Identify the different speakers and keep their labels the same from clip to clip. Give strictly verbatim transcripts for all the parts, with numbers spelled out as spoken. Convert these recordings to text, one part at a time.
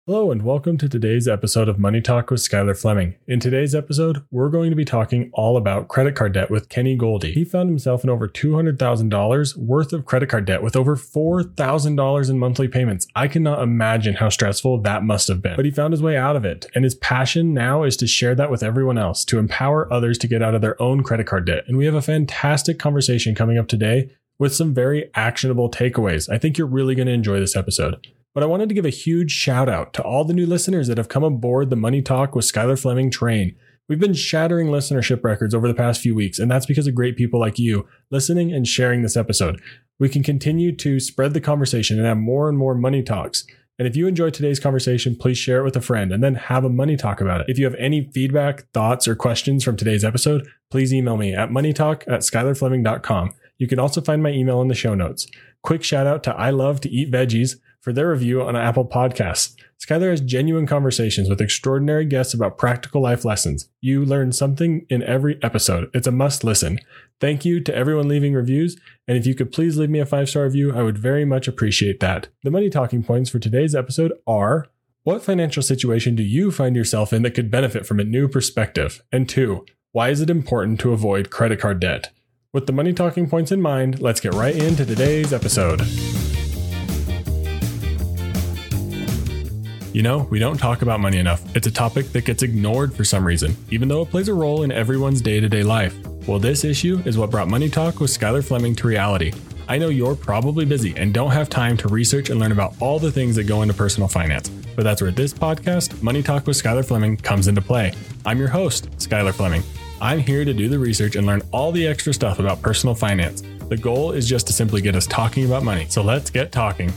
Speaker 1: Hello and welcome to today's episode of Money Talk with Skylar Fleming. In today's episode, we're going to be talking all about credit card debt with Kenny Goldie. He found himself in over two hundred thousand dollars worth of credit card debt with over four thousand dollars in monthly payments. I cannot imagine how stressful that must have been, but he found his way out of it. And his passion now is to share that with everyone else, to empower others to get out of their own credit card debt. And we have a fantastic conversation coming up today with some very actionable takeaways. I think you're really going to enjoy this episode. But I wanted to give a huge shout out to all the new listeners that have come aboard the Money Talk with Skylar Fleming train. We've been shattering listenership records over the past few weeks, and that's because of great people like you listening and sharing this episode. We can continue to spread the conversation and have more and more money talks. And if you enjoyed today's conversation, please share it with a friend and then have a money talk about it. If you have any feedback, thoughts, or questions from today's episode, please email me at moneytalk at skylar fleming dot com. You can also find my email in the show notes. Quick shout out to I Love to Eat Veggies for their review on Apple Podcasts. Skylar has genuine conversations with extraordinary guests about practical life lessons. You learn something in every episode. It's a must listen. Thank you to everyone leaving reviews. And if you could please leave me a five-star review, I would very much appreciate that. The money talking points for today's episode are: what financial situation do you find yourself in that could benefit from a new perspective? And two, why is it important to avoid credit card debt? With the money talking points in mind, let's get right into today's episode. You know, we don't talk about money enough. It's a topic that gets ignored for some reason, even though it plays a role in everyone's day-to-day life. Well, this issue is what brought Money Talk with Skylar Fleming to reality. I know you're probably busy and don't have time to research and learn about all the things that go into personal finance, but that's where this podcast, Money Talk with Skylar Fleming, comes into play. I'm your host, Skylar Fleming. I'm here to do the research and learn all the extra stuff about personal finance. The goal is just to simply get us talking about money. So let's get talking.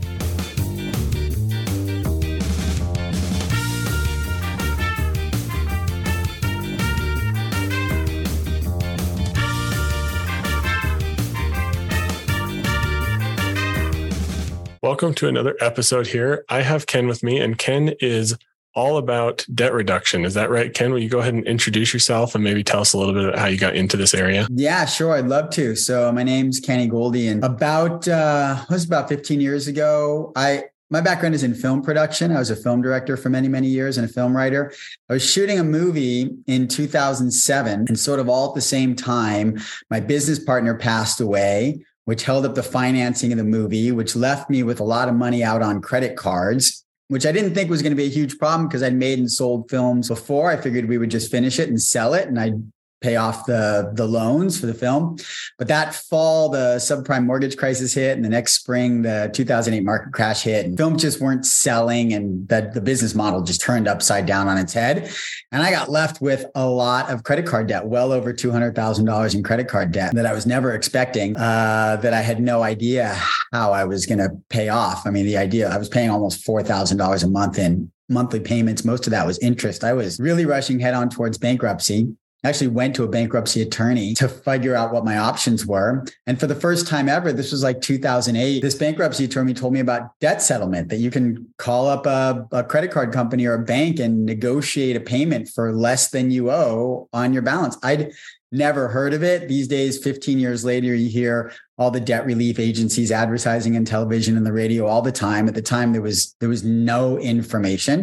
Speaker 1: Welcome to another episode here. I have Ken with me, and Ken is all about debt reduction. Is that right, Ken? Will you go ahead and introduce yourself and maybe tell us a little bit about how you got into this area?
Speaker 2: Yeah, sure. I'd love to. So my name's Kenny Goldie, and about, uh, it was about fifteen years ago, I my background is in film production. I was a film director for many, many years and a film writer. I was shooting a movie in two thousand seven, and sort of all at the same time, my business partner passed away, which held up the financing of the movie, which left me with a lot of money out on credit cards, which I didn't think was going to be a huge problem because I'd made and sold films before. I figured we would just finish it and sell it, and I'd pay off the, the loans for the film. But that fall, the subprime mortgage crisis hit, and the next spring, the two thousand eight market crash hit, and films just weren't selling, and the, the business model just turned upside down on its head. And I got left with a lot of credit card debt, well over two hundred thousand dollars in credit card debt that I was never expecting, uh, that I had no idea how I was going to pay off. I mean, the idea, I was paying almost four thousand dollars a month in monthly payments. Most of that was interest. I was really rushing head on towards bankruptcy. I actually went to a bankruptcy attorney to figure out what my options were. And for the first time ever, this was like two thousand eight, this bankruptcy attorney told me about debt settlement, that you can call up a, a credit card company or a bank and negotiate a payment for less than you owe on your balance. I'd never heard of it. These days, fifteen years later, you hear all the debt relief agencies advertising in television and the radio all the time. At the time, there was there was no information.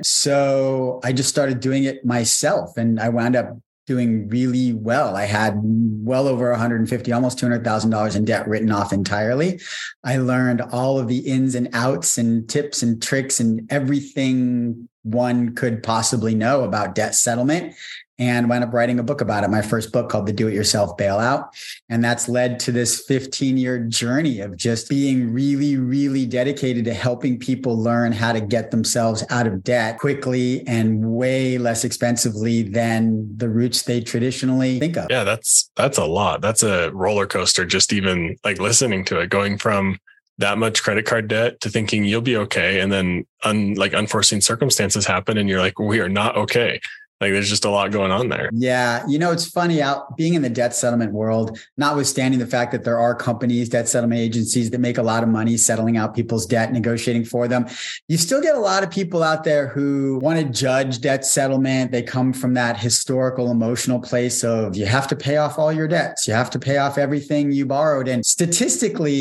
Speaker 2: So I just started doing it myself, and I wound up doing really well. I had well over one hundred fifty, almost two hundred thousand dollars in debt written off entirely. I learned all of the ins and outs and tips and tricks and everything one could possibly know about debt settlement, and wound up writing a book about it, my first book called The Do-It-Yourself Bailout. And that's led to this fifteen-year journey of just being really, really dedicated to helping people learn how to get themselves out of debt quickly and way less expensively than the routes they traditionally think of.
Speaker 1: Yeah, that's that's a lot. That's a roller coaster, just even like listening to it, going from that much credit card debt to thinking you'll be okay. And then un, like unforeseen circumstances happen and you're like, we are not okay. Like there's just a lot going on there.
Speaker 2: Yeah. You know, it's funny out being in the debt settlement world, notwithstanding the fact that there are companies, debt settlement agencies that make a lot of money settling out people's debt, negotiating for them. You still get a lot of people out there who want to judge debt settlement. They come from that historical, emotional place of you have to pay off all your debts. You have to pay off everything you borrowed. And statistically,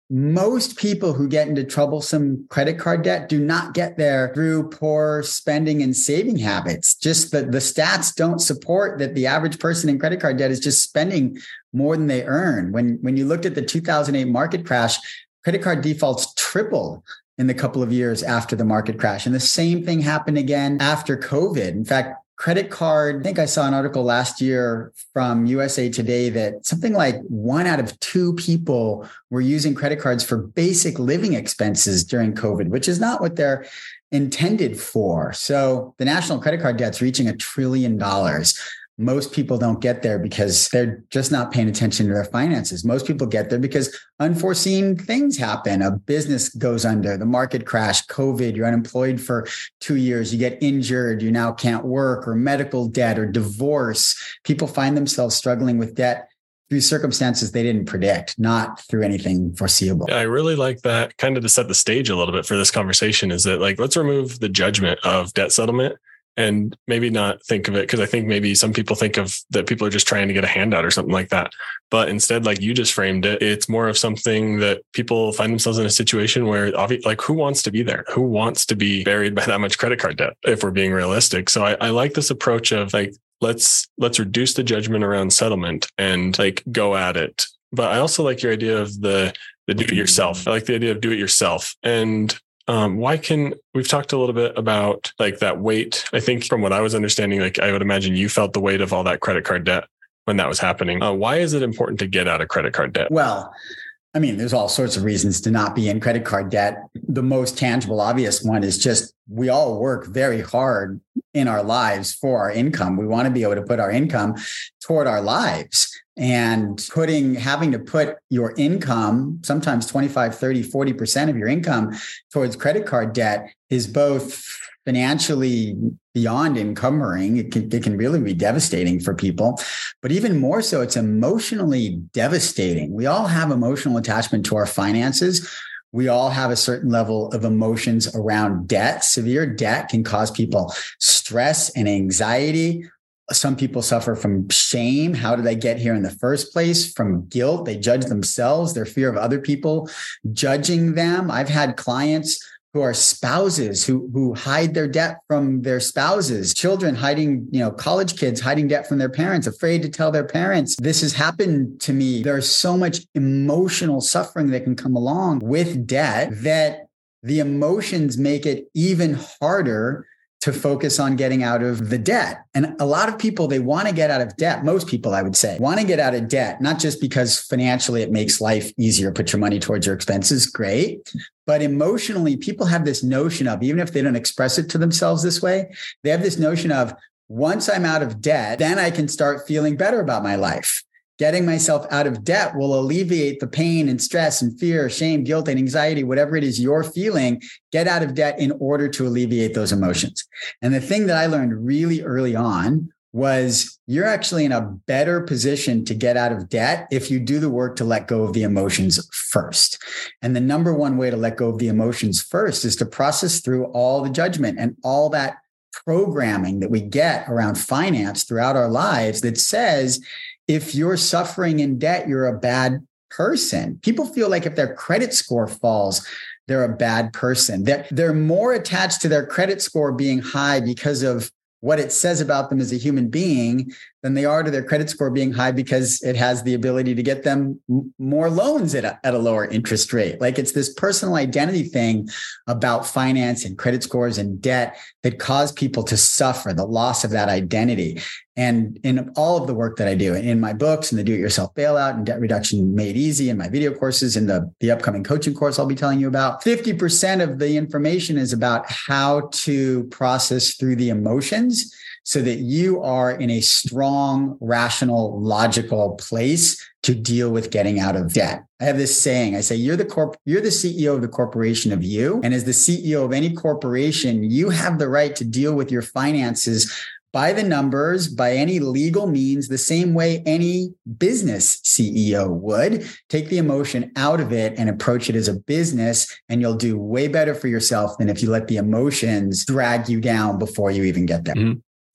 Speaker 2: most people who get into troublesome credit card debt do not get there through poor spending and saving habits. Just that the stats don't support that the average person in credit card debt is just spending more than they earn. When, when you looked at the two thousand eight market crash, credit card defaults tripled in the couple of years after the market crash. And the same thing happened again after COVID. In fact, credit card, I think I saw an article last year from U S A Today that something like one out of two people were using credit cards for basic living expenses during COVID, which is not what they're intended for. So the national credit card debt's reaching a trillion dollars. Most people don't get there because they're just not paying attention to their finances. Most people get there because unforeseen things happen. A business goes under, the market crash, COVID, you're unemployed for two years, you get injured, you now can't work, or medical debt or divorce. People find themselves struggling with debt through circumstances they didn't predict, not through anything foreseeable.
Speaker 1: I really like that, kind of to set the stage a little bit for this conversation, is that like, let's remove the judgment of debt settlement. And maybe not think of it, because I think maybe some people think of that people are just trying to get a handout or something like that. But instead, like you just framed it, it's more of something that people find themselves in a situation where, like, who wants to be there? Who wants to be buried by that much credit card debt, if we're being realistic? So I, I like this approach of like, let's let's reduce the judgment around settlement and like go at it. But I also like your idea of the the do it yourself. I like the idea of do it yourself. And Um, why can, we've talked a little bit about like that weight. I think from what I was understanding, like I would imagine you felt the weight of all that credit card debt when that was happening. Uh, why is it important to get out of credit card debt?
Speaker 2: Well, I mean, there's all sorts of reasons to not be in credit card debt. The most tangible, obvious one is just we all work very hard in our lives for our income. We want to be able to put our income toward our lives. And putting, having to put your income, sometimes twenty-five, thirty, forty percent of your income towards credit card debt is both financially beyond encumbering. It can, it can really be devastating for people, but even more so, it's emotionally devastating. We all have emotional attachment to our finances. We all have a certain level of emotions around debt. Severe debt can cause people stress and anxiety. Some people suffer from shame. How did I get here in the first place? From guilt. They judge themselves, their fear of other people judging them. I've had clients who are spouses who, who hide their debt from their spouses, children hiding, you know, college kids hiding debt from their parents, afraid to tell their parents, this has happened to me. There's so much emotional suffering that can come along with debt that the emotions make it even harder to focus on getting out of the debt. And a lot of people, they want to get out of debt. Most people, I would say, want to get out of debt, not just because financially it makes life easier, put your money towards your expenses, great. But emotionally, people have this notion of, even if they don't express it to themselves this way, they have this notion of, once I'm out of debt, then I can start feeling better about my life. Getting myself out of debt will alleviate the pain and stress and fear, shame, guilt, and anxiety, whatever it is you're feeling. Get out of debt in order to alleviate those emotions. And the thing that I learned really early on was you're actually in a better position to get out of debt if you do the work to let go of the emotions first. And the number one way to let go of the emotions first is to process through all the judgment and all that programming that we get around finance throughout our lives that says, if you're suffering in debt, you're a bad person. People feel like if their credit score falls, they're a bad person. They're, they're more attached to their credit score being high because of what it says about them as a human being than they are to their credit score being high because it has the ability to get them m- more loans at a, at a lower interest rate. Like it's this personal identity thing about finance and credit scores and debt that cause people to suffer the loss of that identity. And in all of the work that I do, in my books, in the Do-It-Yourself Bailout and Debt Reduction Made Easy, in my video courses, in the, the upcoming coaching course I'll be telling you about, fifty percent of the information is about how to process through the emotions so that you are in a strong, rational, logical place to deal with getting out of debt. I have this saying, I say, you're the corp, you're the C E O of the corporation of you. And as the C E O of any corporation, you have the right to deal with your finances by the numbers, by any legal means, the same way any business C E O would. Take the emotion out of it and approach it as a business, and you'll do way better for yourself than if you let the emotions drag you down before you even get there.
Speaker 1: Mm-hmm.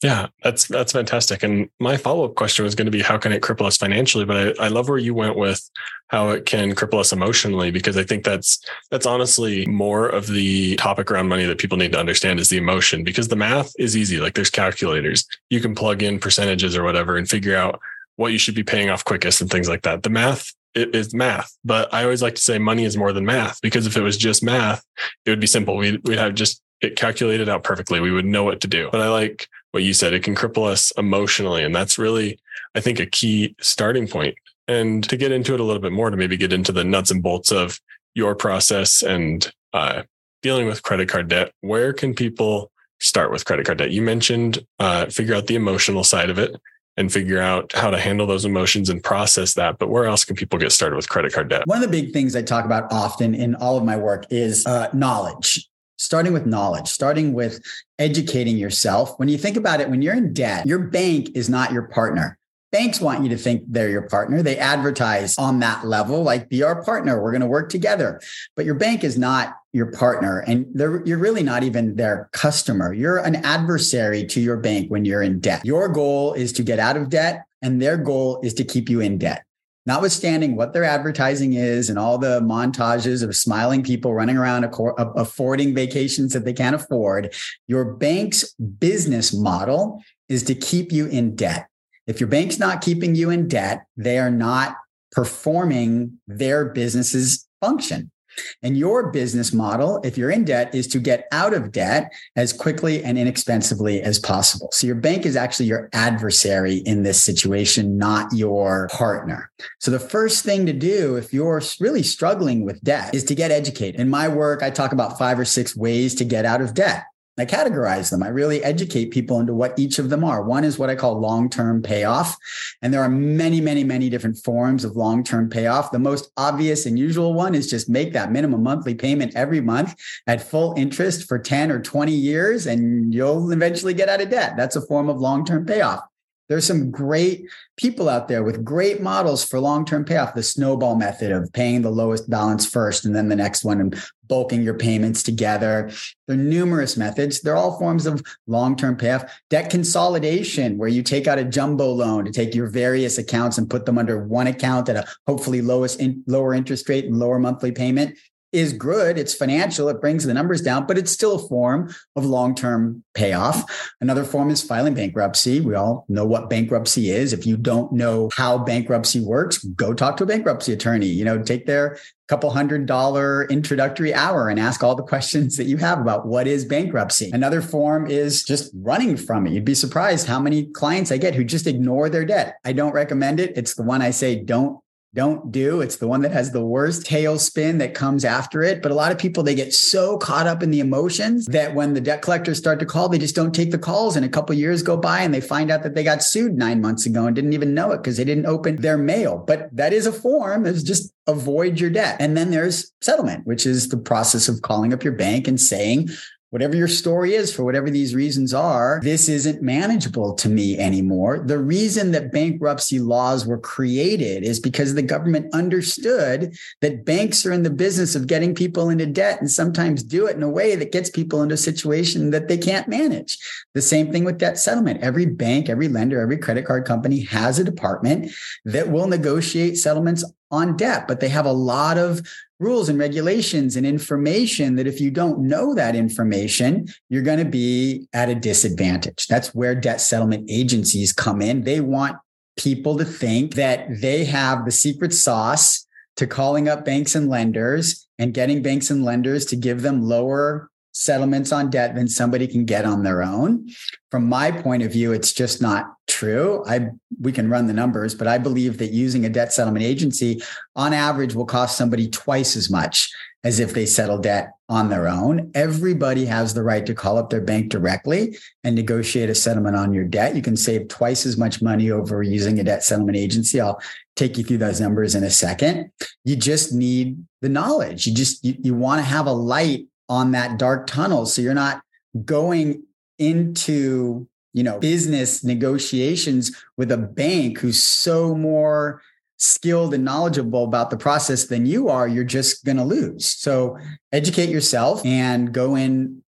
Speaker 1: Yeah, that's that's fantastic. And my follow-up question was going to be, how can it cripple us financially? But I, I love where you went with how it can cripple us emotionally, because I think that's that's honestly more of the topic around money that people need to understand is the emotion, because the math is easy. Like there's calculators. You can plug in percentages or whatever and figure out what you should be paying off quickest and things like that. The math it is math, but I always like to say money is more than math, because if it was just math, it would be simple. We'd, we'd have just it calculated out perfectly. We would know what to do. But I like what you said. It can cripple us emotionally. And that's really, I think, a key starting point. And to get into it a little bit more, to maybe get into the nuts and bolts of your process and uh, dealing with credit card debt, where can people start with credit card debt? You mentioned uh, figure out the emotional side of it and figure out how to handle those emotions and process that. But where else can people get started with credit card debt?
Speaker 2: One of the big things I talk about often in all of my work is uh, knowledge. Starting with knowledge, starting with educating yourself. When you think about it, when you're in debt, your bank is not your partner. Banks want you to think they're your partner. They advertise on that level, like, be our partner. We're going to work together. But your bank is not your partner. And you're really not even their customer. You're an adversary to your bank when you're in debt. Your goal is to get out of debt, and their goal is to keep you in debt. Notwithstanding what their advertising is and all the montages of smiling people running around affording vacations that they can't afford, your bank's business model is to keep you in debt. If your bank's not keeping you in debt, they are not performing their business's function. And your business model, if you're in debt, is to get out of debt as quickly and inexpensively as possible. So your bank is actually your adversary in this situation, not your partner. So the first thing to do if you're really struggling with debt is to get educated. In my work, I talk about five or six ways to get out of debt. I categorize them. I really educate people into what each of them are. One is what I call long-term payoff. And there are many, many, many different forms of long-term payoff. The most obvious and usual one is just make that minimum monthly payment every month at full interest for ten or twenty years, and you'll eventually get out of debt. That's a form of long-term payoff. There's some great people out there with great models for long-term payoff. The snowball method of paying the lowest balance first and then the next one and bulking your payments together. There are numerous methods. They're all forms of long-term payoff. Debt consolidation, where you take out a jumbo loan to take your various accounts and put them under one account at a hopefully lowest in, lower interest rate and lower monthly payment, is good. It's financial. It brings the numbers down, but it's still a form of long-term payoff. Another form is filing bankruptcy. We all know what bankruptcy is. If you don't know how bankruptcy works, go talk to a bankruptcy attorney. You know, take their couple hundred dollar introductory hour and ask all the questions that you have about what is bankruptcy. Another form is just running from it. You'd be surprised how many clients I get who just ignore their debt. I don't recommend it. It's the one I say, don't Don't do. It's the one that has the worst tailspin that comes after it. But a lot of people, they get so caught up in the emotions that when the debt collectors start to call, they just don't take the calls. And a couple of years go by and they find out that they got sued nine months ago and didn't even know it because they didn't open their mail. But that is a form. It's just avoid your debt. And then there's settlement, which is the process of calling up your bank and saying, whatever your story is, for whatever these reasons are, this isn't manageable to me anymore. The reason that bankruptcy laws were created is because the government understood that banks are in the business of getting people into debt and sometimes do it in a way that gets people into a situation that they can't manage. The same thing with debt settlement. Every bank, every lender, every credit card company has a department that will negotiate settlements on debt, but they have a lot of rules and regulations and information that if you don't know that information, you're going to be at a disadvantage. That's where debt settlement agencies come in. They want people to think that they have the secret sauce to calling up banks and lenders and getting banks and lenders to give them lower settlements on debt than somebody can get on their own. From my point of view, it's just not true. I we can run the numbers, but I believe that using a debt settlement agency on average will cost somebody twice as much as if they settle debt on their own. Everybody has the right to call up their bank directly and negotiate a settlement on your debt. You can save twice as much money over using a debt settlement agency. I'll take you through those numbers in a second. You just need the knowledge. You just you, you want to have a light on that dark tunnel. So you're not going into, you know, business negotiations with a bank who's so more skilled and knowledgeable about the process than you are. You're just going to lose. So educate yourself and go in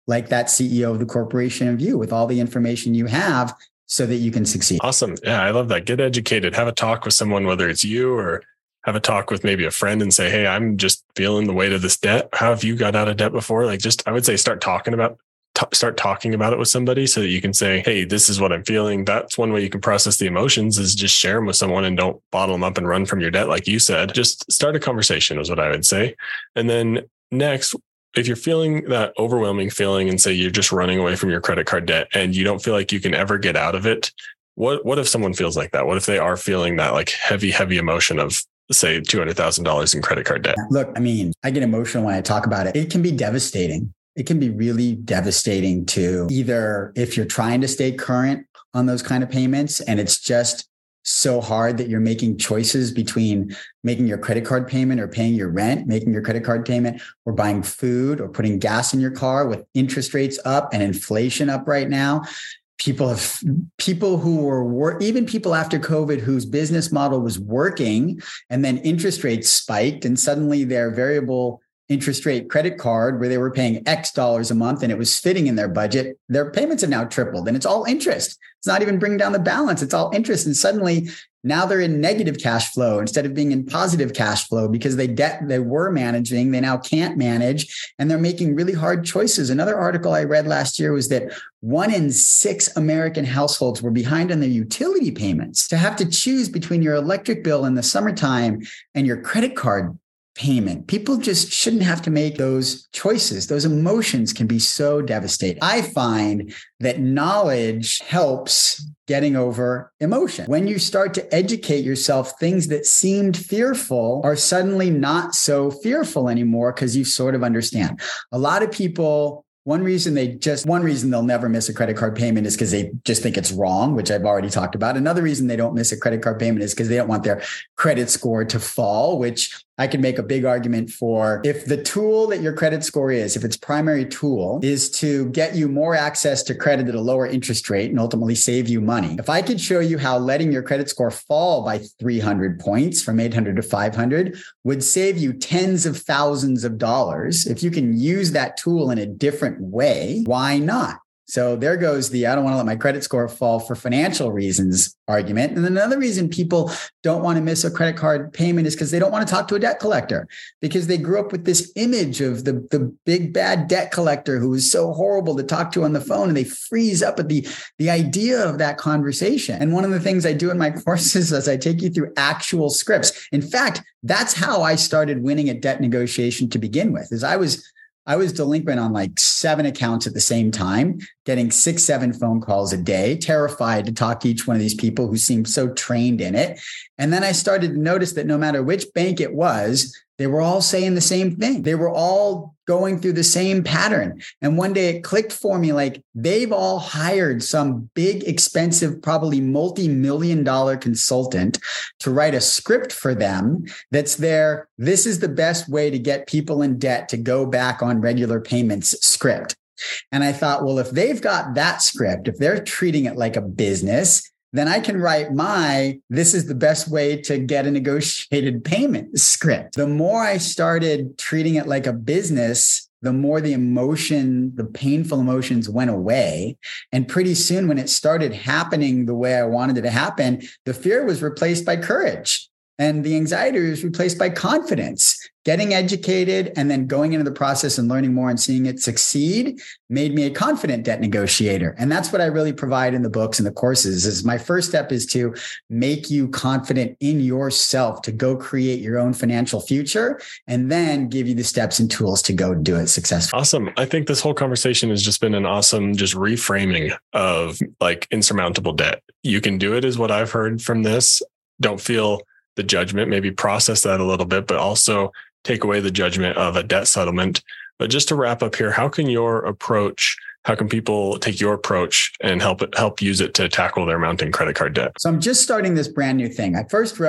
Speaker 2: like that C E O of the corporation of you with all the information you have so that you can succeed.
Speaker 1: Awesome. Yeah, I love that. Get educated. Have a talk with someone, whether it's you or have a talk with maybe a friend and say, hey, I'm just feeling the weight of this debt. How have you got out of debt before? Like just, I would say start talking about T- start talking about it with somebody so that you can say, hey, this is what I'm feeling. That's one way you can process the emotions is just share them with someone and don't bottle them up and run from your debt. Like you said, just start a conversation is what I would say. And then next, if you're feeling that overwhelming feeling and say you're just running away from your credit card debt and you don't feel like you can ever get out of it, what, what if someone feels like that? What if they are feeling that like heavy, heavy emotion of say two hundred thousand dollars in credit card debt?
Speaker 2: Look, I mean, I get emotional when I talk about it. It can be devastating. It can be really devastating to either if you're trying to stay current on those kind of payments and it's just so hard that you're making choices between making your credit card payment or paying your rent, making your credit card payment or buying food or putting gas in your car with interest rates up and inflation up right now. People have people who were even people after COVID whose business model was working and then interest rates spiked and suddenly their variable interest rate credit card where they were paying X dollars a month and it was fitting in their budget, their payments have now tripled and it's all interest. It's not even bringing down the balance. It's all interest. And suddenly now they're in negative cash flow instead of being in positive cash flow because they debt they were managing, they now can't manage and they're making really hard choices. Another article I read last year was that one in six American households were behind on their utility payments. To have to choose between your electric bill in the summertime and your credit card payment. People just shouldn't have to make those choices. Those emotions can be so devastating. I find that knowledge helps getting over emotion. When you start to educate yourself, things that seemed fearful are suddenly not so fearful anymore because you sort of understand. A lot of people One reason they just, one reason they'll never miss a credit card payment is because they just think it's wrong, which I've already talked about. Another reason they don't miss a credit card payment is because they don't want their credit score to fall, which I can make a big argument for. If the tool that your credit score is, if its primary tool is to get you more access to credit at a lower interest rate and ultimately save you money. If I could show you how letting your credit score fall by three hundred points from eight hundred to five hundred would save you tens of thousands of dollars, if you can use that tool in a different way, why not? So there goes the, I don't want to let my credit score fall for financial reasons argument. And another reason people don't want to miss a credit card payment is because they don't want to talk to a debt collector because they grew up with this image of the, the big bad debt collector who is so horrible to talk to on the phone and they freeze up at the, the idea of that conversation. And one of the things I do in my courses is I take you through actual scripts. In fact, that's how I started winning at debt negotiation to begin with, is I was I was delinquent on like seven accounts at the same time, getting six, seven phone calls a day, terrified to talk to each one of these people who seemed so trained in it. And then I started to notice that no matter which bank it was, they were all saying the same thing. They were all going through the same pattern. And one day it clicked for me, like they've all hired some big, expensive, probably multi-million dollar consultant to write a script for them that's their, this is the best way to get people in debt to go back on regular payments script. And I thought, well, if they've got that script, if they're treating it like a business, then I can write my, this is the best way to get a negotiated payment script. The more I started treating it like a business, the more the emotion, the painful emotions went away. And pretty soon when it started happening the way I wanted it to happen, the fear was replaced by courage. And the anxiety was replaced by confidence. Getting educated and then going into the process and learning more and seeing it succeed made me a confident debt negotiator. And that's what I really provide in the books and the courses. Is my first step is to make you confident in yourself to go create your own financial future and then give you the steps and tools to go do it successfully.
Speaker 1: Awesome. I think this whole conversation has just been an awesome just reframing of like insurmountable debt. You can do it is what I've heard from this. Don't feel the judgment, maybe process that a little bit, but also take away the judgment of a debt settlement. But just to wrap up here, how can your approach, how can people take your approach and help it, help use it to tackle their mounting credit card debt?
Speaker 2: So I'm just starting this brand new thing. I first wrote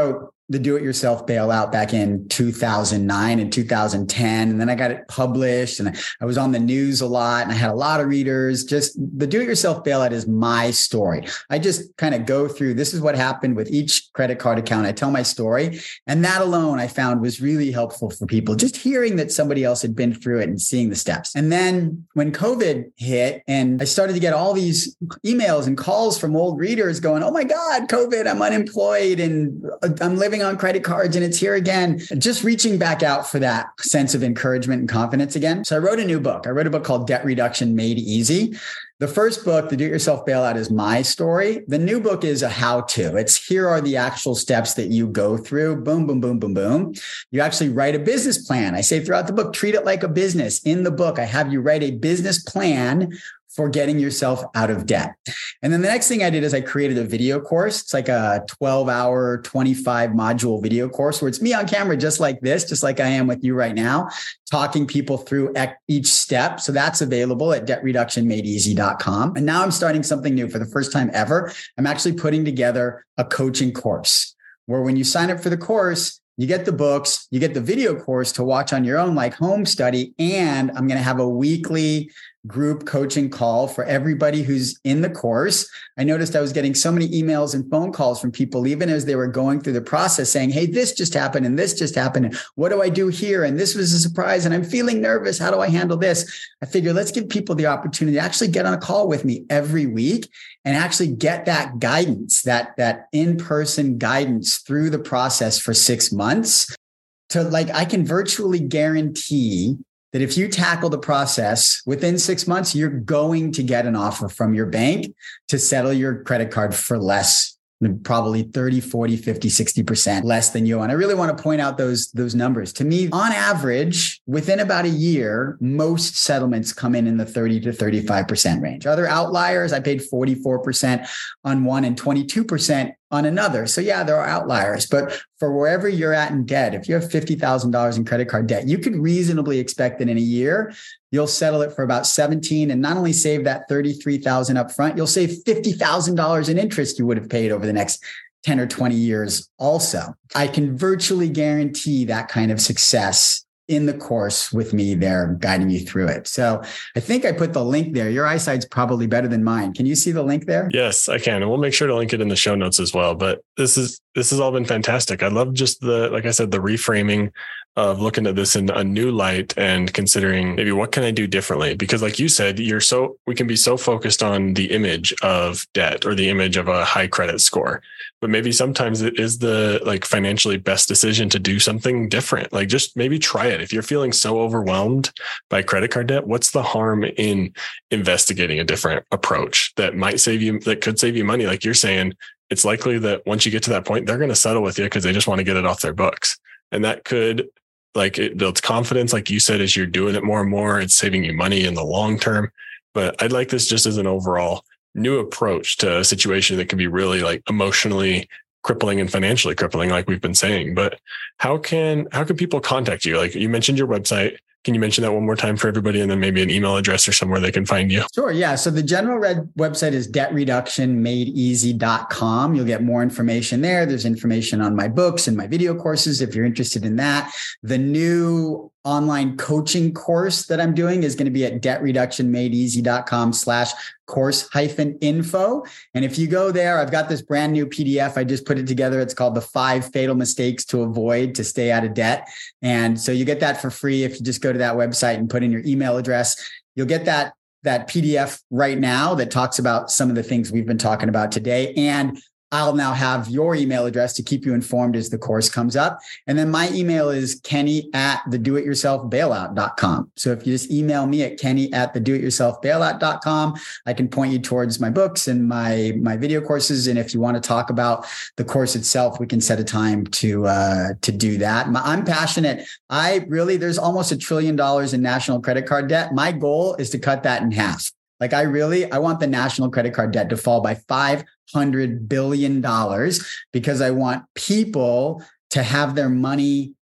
Speaker 2: the do-it-yourself bailout back in two thousand nine and two thousand ten. And then I got it published and I was on the news a lot and I had a lot of readers. Just the do-it-yourself bailout is my story. I just kind of go through, this is what happened with each credit card account. I tell my story. And that alone I found was really helpful for people, just hearing that somebody else had been through it and seeing the steps. And then when COVID hit and I started to get all these emails and calls from old readers going, oh my God, COVID, I'm unemployed and I'm living on credit cards and it's here again. Just reaching back out for that sense of encouragement and confidence again. So I wrote a new book. I wrote a book called Debt Reduction Made Easy. The first book, The Do-It-Yourself Bailout, is my story. The new book is a how-to. It's here are the actual steps that you go through. Boom, boom, boom, boom, boom. You actually write a business plan. I say throughout the book, treat it like a business. In the book, I have you write a business plan for getting yourself out of debt. And then the next thing I did is I created a video course. It's like a twelve hour, twenty-five module video course where it's me on camera, just like this, just like I am with you right now, talking people through each step. So that's available at debt reduction made easy dot com. And now I'm starting something new for the first time ever. I'm actually putting together a coaching course where when you sign up for the course, you get the books, you get the video course to watch on your own, like home study. And I'm going to have a weekly group coaching call for everybody who's in the course. I noticed I was getting so many emails and phone calls from people, even as they were going through the process saying, hey, this just happened and this just happened. And what do I do here? And this was a surprise and I'm feeling nervous. How do I handle this? I figure let's give people the opportunity to actually get on a call with me every week and actually get that guidance, that, that in-person guidance through the process for six months to like, I can virtually guarantee that if you tackle the process within six months, you're going to get an offer from your bank to settle your credit card for less, probably thirty, forty, fifty, sixty percent less than you owe. And I really want to point out those, those numbers. To me, on average, within about a year, most settlements come in in the thirty to thirty-five percent range. Other outliers, I paid forty-four percent on one and twenty-two percent on another. So yeah, there are outliers, but for wherever you're at in debt, if you have fifty thousand dollars in credit card debt, you could reasonably expect that in a year, you'll settle it for about seventeen and not only save that thirty-three thousand dollars up front, you'll save fifty thousand dollars in interest you would have paid over the next ten or twenty years also. I can virtually guarantee that kind of success in the course with me there guiding you through it. So I think I put the link there. Your eyesight's probably better than mine. Can you see the link there?
Speaker 1: Yes, I can. And we'll make sure to link it in the show notes as well. But this is, this has all been fantastic. I love just the, like I said, the reframing of looking at this in a new light and considering maybe what can I do differently? Because like you said, you're so, we can be so focused on the image of debt or the image of a high credit score, but maybe sometimes it is the like financially best decision to do something different. Like just maybe try it. If you're feeling so overwhelmed by credit card debt, what's the harm in investigating a different approach that might save you, that could save you money? Like you're saying, it's likely that once you get to that point, they're going to settle with you because they just want to get it off their books. And that could, like, it builds confidence, like you said, as you're doing it more and more, it's saving you money in the long term. But I'd like this just as an overall new approach to a situation that can be really like emotionally crippling and financially crippling, like we've been saying. But how can, how can people contact you? Like you mentioned your website. Can you mention that one more time for everybody and then maybe an email address or somewhere they can find you?
Speaker 2: Sure. Yeah. So the general red website is debt reduction made easy dot com. You'll get more information there. There's information on my books and my video courses if you're interested in that. The new online coaching course that I'm doing is going to be at debt reduction made easy dot com slash course hyphen info. And if you go there, I've got this brand new P D F. I just put it together. It's called the five fatal mistakes to avoid to stay out of debt. And so you get that for free. If you just go to that website and put in your email address, you'll get that, that P D F right now that talks about some of the things we've been talking about today. And I'll now have your email address to keep you informed as the course comes up. And then my email is Kenny at the do it yourself bailout dot com. So if you just email me at Kenny at the do it yourself bailout dot com, I can point you towards my books and my, my video courses. And if you want to talk about the course itself, we can set a time to, uh, to do that. I'm passionate. I really, there's almost a trillion dollars in national credit card debt. My goal is to cut that in half. Like I really, I want the national credit card debt to fall by five hundred billion dollars because I want people to have their money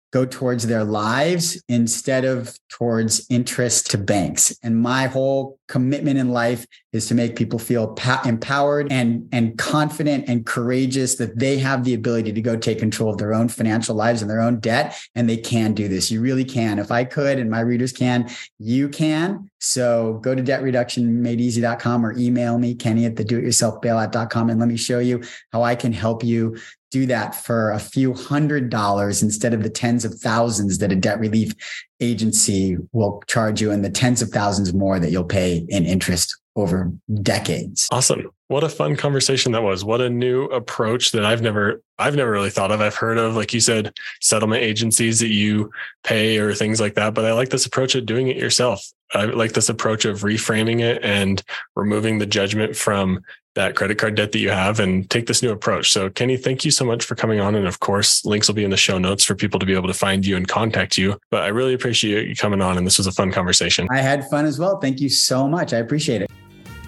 Speaker 2: go towards their lives instead of towards interest to banks. And my whole commitment in life is to make people feel pa- empowered and, and confident and courageous that they have the ability to go take control of their own financial lives and their own debt. And they can do this. You really can. If I could and my readers can, you can. So go to debt reduction made easy dot com or email me, Kenny at the do it yourself bailout dot com, and let me show you how I can help you do that for a few hundred dollars instead of the tens of thousands that a debt relief agency will charge you and the tens of thousands more that you'll pay in interest over decades.
Speaker 1: Awesome. What a fun conversation that was. What a new approach that I've never, I've never really thought of. I've heard of, like you said, settlement agencies that you pay or things like that, but I like this approach of doing it yourself. I like this approach of reframing it and removing the judgment from that credit card debt that you have and take this new approach. So Kenny, thank you so much for coming on. And of course, links will be in the show notes for people to be able to find you and contact you. But I really appreciate you coming on. And this was a fun conversation.
Speaker 2: I had fun as well. Thank you so much. I appreciate it.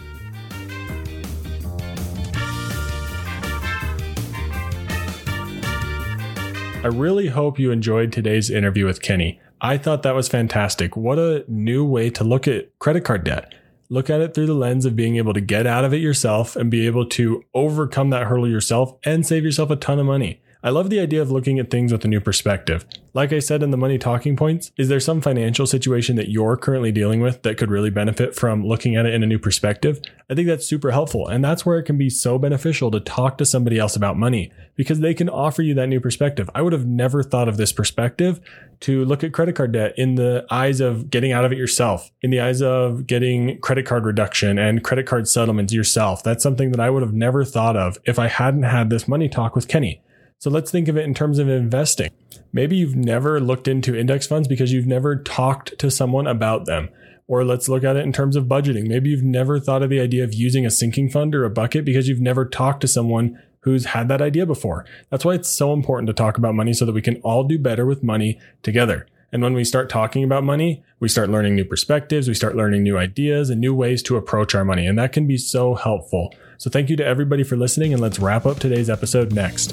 Speaker 1: I really hope you enjoyed today's interview with Kenny. I thought that was fantastic. What a new way to look at credit card debt. Look at it through the lens of being able to get out of it yourself and be able to overcome that hurdle yourself and save yourself a ton of money. I love the idea of looking at things with a new perspective. Like I said in the money talking points, is there some financial situation that you're currently dealing with that could really benefit from looking at it in a new perspective? I think that's super helpful. And that's where it can be so beneficial to talk to somebody else about money because they can offer you that new perspective. I would have never thought of this perspective to look at credit card debt in the eyes of getting out of it yourself, in the eyes of getting credit card reduction and credit card settlements yourself. That's something that I would have never thought of if I hadn't had this money talk with Kenny. So let's think of it in terms of investing. Maybe you've never looked into index funds because you've never talked to someone about them. Or let's look at it in terms of budgeting. Maybe you've never thought of the idea of using a sinking fund or a bucket because you've never talked to someone who's had that idea before. That's why it's so important to talk about money so that we can all do better with money together. And when we start talking about money, we start learning new perspectives, we start learning new ideas and new ways to approach our money. And that can be so helpful. So thank you to everybody for listening, and let's wrap up today's episode next.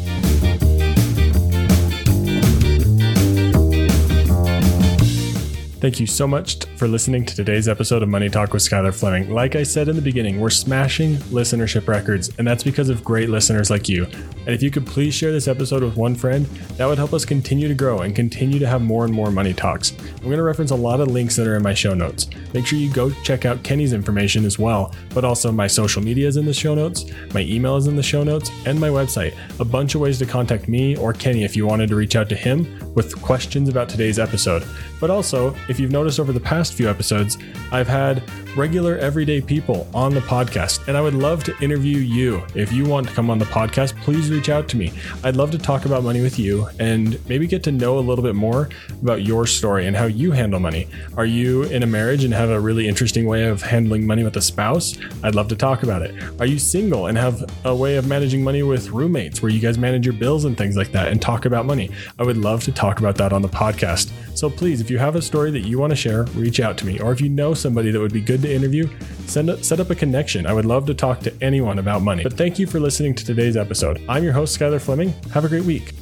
Speaker 1: Thank you so much for listening to today's episode of Money Talk with Skylar Fleming. Like I said in the beginning, we're smashing listenership records, and that's because of great listeners like you. And if you could please share this episode with one friend, that would help us continue to grow and continue to have more and more money talks. I'm going to reference a lot of links that are in my show notes. Make sure you go check out Kenny's information as well, but also my social media is in the show notes, my email is in the show notes, and my website. A bunch of ways to contact me or Kenny if you wanted to reach out to him with questions about today's episode. But also, if you've noticed over the past few episodes, I've had regular everyday people on the podcast, and I would love to interview you. If you want to come on the podcast, please reach out to me. I'd love to talk about money with you and maybe get to know a little bit more about your story and how you handle money. Are you in a marriage and have a really interesting way of handling money with a spouse? I'd love to talk about it. Are you single and have a way of managing money with roommates where you guys manage your bills and things like that and talk about money? I would love to talk about that on the podcast. So please, if you have a story that you want to share, reach out to me. Or if you know somebody that would be good to interview, send up, set up a connection. I would love to talk to anyone about money. But thank you for listening to today's episode. I'm your host, Skylar Fleming. Have a great week.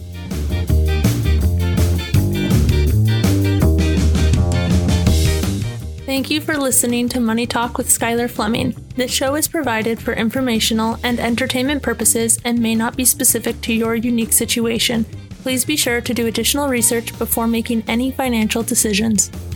Speaker 3: Thank you for listening to Money Talk with Skylar Fleming. This show is provided for informational and entertainment purposes and may not be specific to your unique situation. Please be sure to do additional research before making any financial decisions.